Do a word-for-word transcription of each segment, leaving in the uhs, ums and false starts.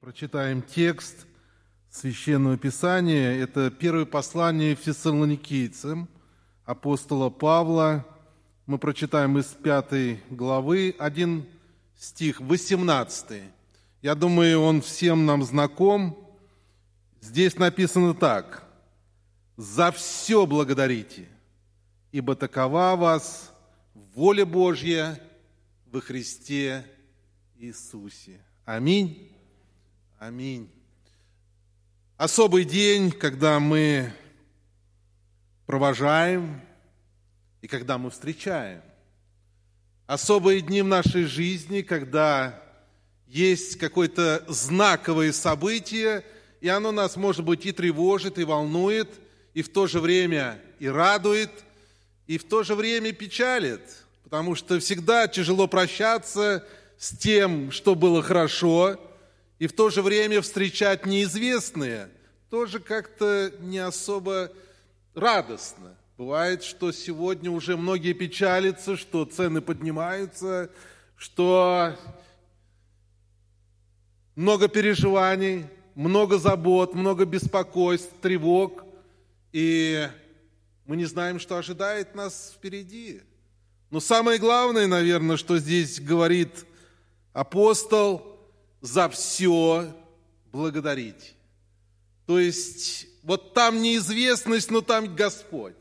Прочитаем текст Священного Писания. Это первое послание Фессалоникийцам апостола Павла. Мы прочитаем из пятой главы, один стих, восемнадцатый. Я думаю, он всем нам знаком. Здесь написано так: «За все благодарите, ибо такова вас воля Божья во Христе Иисусе». Аминь. Аминь. Особый день, когда мы провожаем и когда мы встречаем. Особые дни в нашей жизни, когда есть какое-то знаковое событие, и оно нас, может быть, и тревожит, и волнует, и в то же время и радует, и в то же время печалит, потому что всегда тяжело прощаться с тем, что было хорошо, и в то же время встречать неизвестное тоже как-то не особо радостно. Бывает, что сегодня уже многие печалятся, что цены поднимаются, что много переживаний, много забот, много беспокойств, тревог, и мы не знаем, что ожидает нас впереди. Но самое главное, наверное, что здесь говорит апостол: за все благодарите. То есть вот там неизвестность, но там Господь.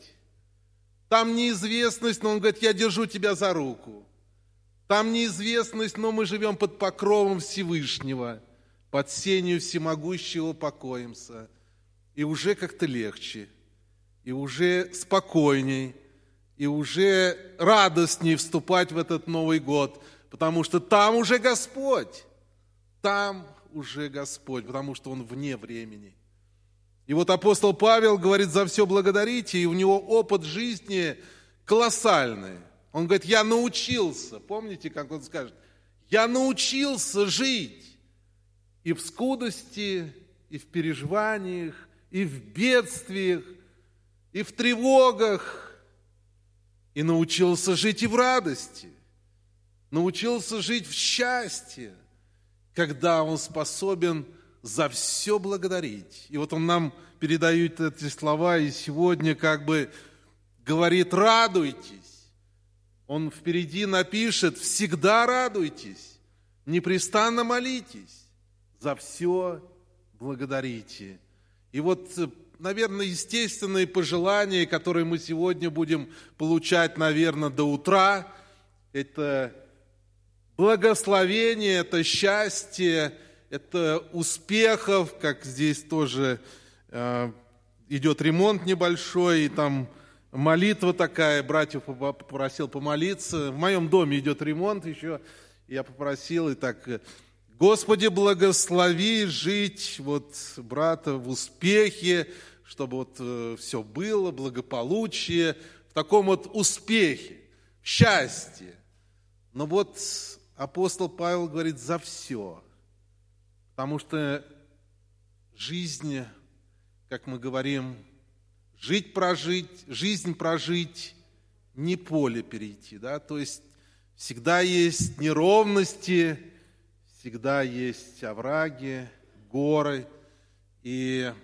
Там неизвестность, но Он говорит: я держу тебя за руку. Там неизвестность, но мы живем под покровом Всевышнего, под сенью Всемогущего покоимся. И уже как-то легче, и уже спокойней, и уже радостней вступать в этот Новый год, потому что там уже Господь. Там уже Господь, потому что Он вне времени. И вот апостол Павел говорит: за все благодарите, и у него опыт жизни колоссальный. Он говорит: я научился, помните, как он скажет, я научился жить и в скудости, и в переживаниях, и в бедствиях, и в тревогах, и научился жить и в радости, научился жить в счастье, когда он способен за все благодарить. И вот он нам передает эти слова, и сегодня как бы говорит: радуйтесь. Он впереди напишет: всегда радуйтесь, непрестанно молитесь, за все благодарите. И вот, наверное, естественные пожелания, которые мы сегодня будем получать, наверное, до утра, это благословение, это счастье, это успехов, как здесь тоже э, идет ремонт небольшой, и там молитва такая, братьев попросил помолиться. В моем доме идет ремонт еще, я попросил, и так: Господи, благослови жить вот брата в успехе, чтобы вот э, все было, благополучие, в таком вот успехе, счастье. Но вот апостол Павел говорит: за все. Потому что жизнь, как мы говорим, жить прожить, жизнь прожить, не поле перейти. Да? То есть всегда есть неровности, всегда есть овраги, горы. И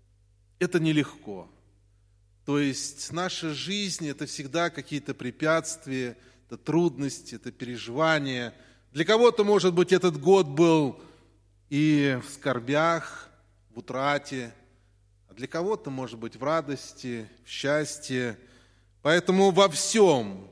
это нелегко. То есть наша жизнь – это всегда какие-то препятствия, это трудности, это переживания. Для кого-то, может быть, этот год был и в скорбях, в утрате, а для кого-то, может быть, в радости, в счастье. Поэтому во всем,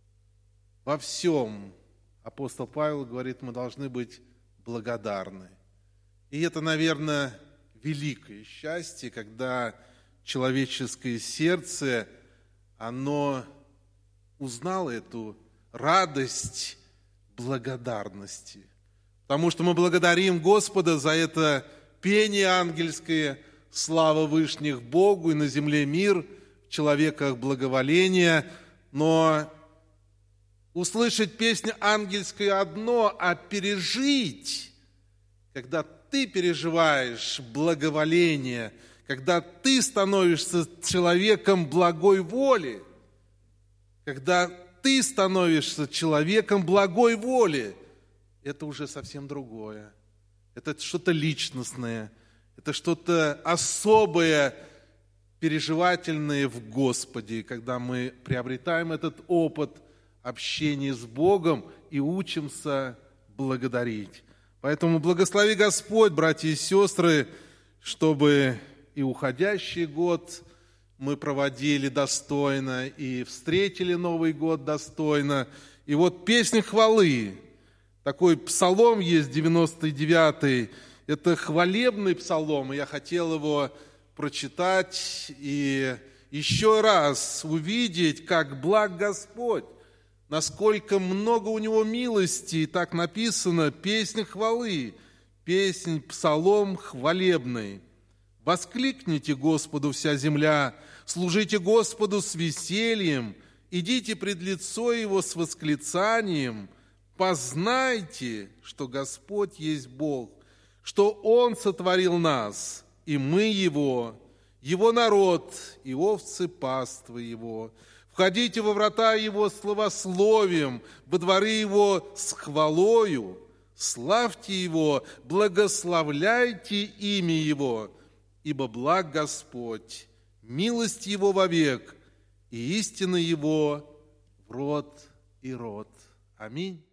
во всем апостол Павел говорит, мы должны быть благодарны. И это, наверное, великое счастье, когда человеческое сердце, оно узнало эту радость благодарности. Потому что мы благодарим Господа за это пение ангельское, слава вышних Богу, и на земле мир, в человеках благоволение. Но услышать песню ангельскую одно, а пережить, когда ты переживаешь благоволение, когда ты становишься человеком благой воли, когда ты становишься человеком благой воли, это уже совсем другое. Это что-то личностное, это что-то особое, переживательное в Господе, когда мы приобретаем этот опыт общения с Богом и учимся благодарить. Поэтому благослови Господь, братья и сестры, чтобы и уходящий год мы проводили достойно, и встретили Новый год достойно. И вот песня хвалы, такой псалом есть, девяносто девятый, это хвалебный псалом, и я хотел его прочитать и еще раз увидеть, как благ Господь, насколько много у Него милости, и так написано, песня хвалы, песнь, псалом хвалебный. Воскликните Господу вся земля, служите Господу с весельем, идите пред лицо Его с восклицанием, познайте, что Господь есть Бог, что Он сотворил нас, и мы Его, Его народ, и овцы паствы Его. Входите во врата Его словословием, во дворы Его с хвалою, славьте Его, благословляйте имя Его, ибо благ Господь, милость Его вовек, и истина Его в род и род. Аминь.